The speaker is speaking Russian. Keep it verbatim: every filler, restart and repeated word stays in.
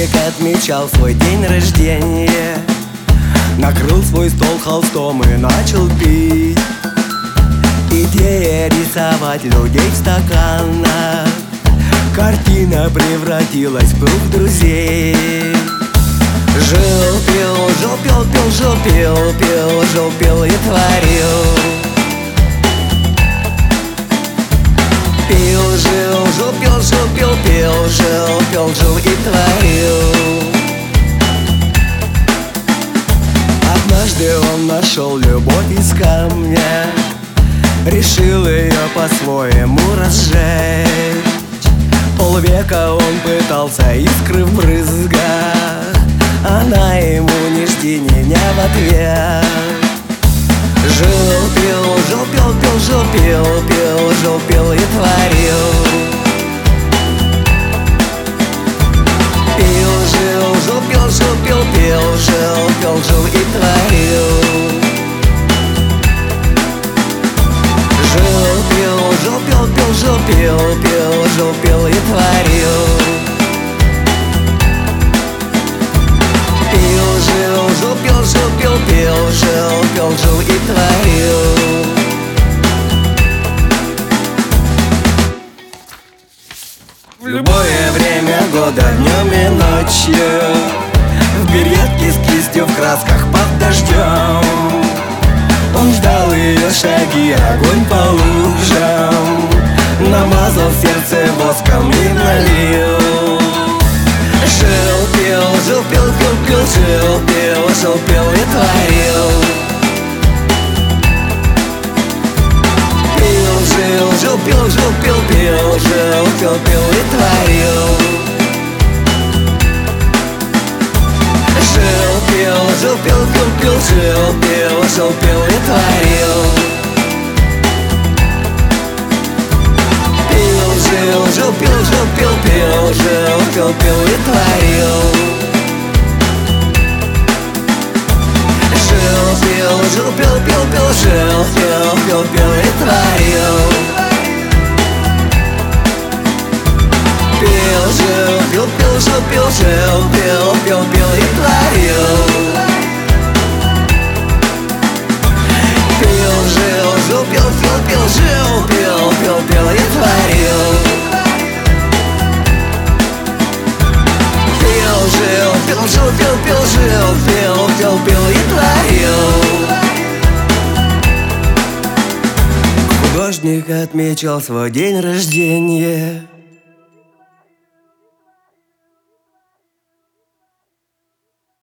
Художник отмечал свой день рождения, накрыл свой стол холстом и начал пить. Идея рисовать людей в стаканах, картина превратилась в круг друзей. Жил, пил, жил, пил, пил, жил, пил, пил, жил, пил и творил. Пил, жил, жил, пил, жил, пил, пил, жил, пил, жил и творил. Однажды он нашел любовь из камня, решил ее по-своему разжечь. Полвека он пытался искры в брызгах, она ему ни жди, ни не в ответ. Жил, пил, жил, пил, пил, жил, пил, пил, жил, пил и творил. Пил, жил, жил, пил, жил, пил, пил, жил, пил, жил и творил. Жил, пил, жил, пил, пил, жил, пил, пил, жил, пил и творил. Пил, жил, жил, пил, жил, пил, пил, жил, пил, жил и творил. В любое время года, днем и ночью, в беретке с кистью в красках под дождем, он ждал ее шаги, огонь по лужам, намазал сердце воском и налил. Жил, пил, жил, пил, пил, пил, жил, пил, жил, пил и творил. Пил, жил, жил, пил, жил, пил, пил, жил, пил, пил и творил. Жил, пил, жил, пил, пил, пил, жил, пил, жил, пил и творил. Пил, жил, жил, пил, жил, пил, пил, жил, пил, пил и творил. Жил, пил, жил, пил, пил, пил, жил, пил, пил, пил и творил. Пил, жил, пил, пил, жил, пил, жил, пил, пил, пил и творил. Пил, жил, жил, пил, пил, пил, жил, пил, пил, пил и творил. Пил, жил, пил, жил, пил, пил, жил, пил, пил, пил и творил. Художник отмечал свой день рождения,